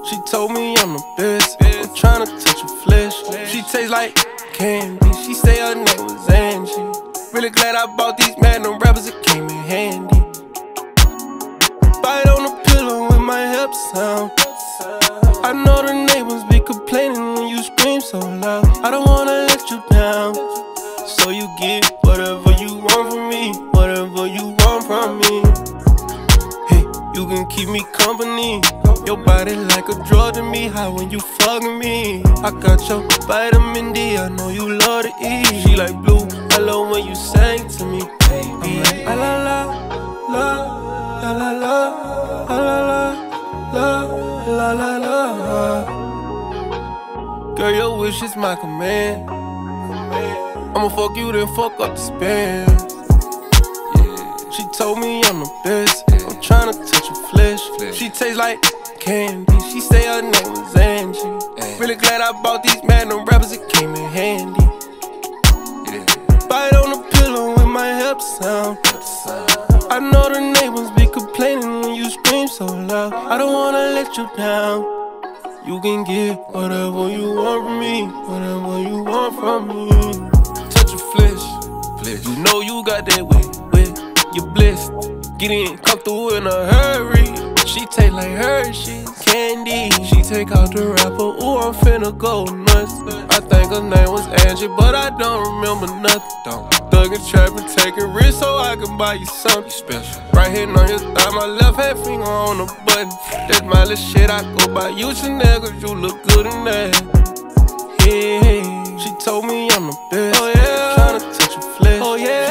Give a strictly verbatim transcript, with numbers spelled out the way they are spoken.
She told me I'm the best. I'm tryna touch her flesh. She tastes like candy. She say her name was Angie. Really glad I bought these Magnum rappers, it came in handy. Bite on the pillow with my help sound. I know the neighbors be complaining when you scream so loud. I don't wanna let you down, so you get whatever you want from me, whatever you want from me. Hey, you can keep me company. Your body like a drug to me, high when you fucking me. I got your vitamin D, I know you love to eat. She like blue, I love when you sang to me, baby. La la la, la la la la, la la la, la la la. Girl, your wish is my command. I'ma fuck you, then fuck up the span. Yeah. She told me I'm the best. I'm tryna touch her flesh. She tastes like candy. She say her name was Angie. Really glad I bought these Magnum rappers, it came in handy. Bite on the pillow with my help sound. I know the neighbors be complaining when you scream so loud. I don't wanna let you down. You can get whatever you want from me, whatever you want from me. Touch your flesh, flesh. You know you got that wet, wet. You're blessed. Get in, come through in a hurry. She taste like Hershey's candy. She take out the rapper, ooh, I'm finna go nuts. I think her name was Angie, but I don't remember nothing. Thuggin' trappin', taking risks so I can buy you something special. Right here on your thigh, my left hand finger on the button. That's my little shit, I go by you Chanel, cause you look good in that. Yeah, she told me I'm the best. Oh yeah, tryna touch her flesh. Oh yeah,